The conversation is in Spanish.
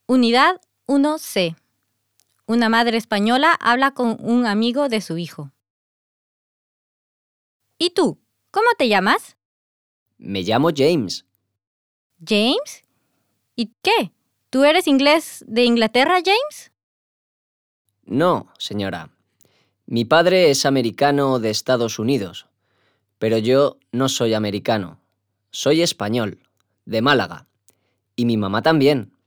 Unidad 1C. Una madre española habla con un amigo de su hijo. ¿Y tú? ¿Cómo te llamas? Me llamo James. ¿James? ¿Y qué? ¿Tú eres inglés de Inglaterra, James? No, señora. Mi padre es americano de Estados Unidos, pero yo no soy americano. Soy español, de Málaga. Y mi mamá también.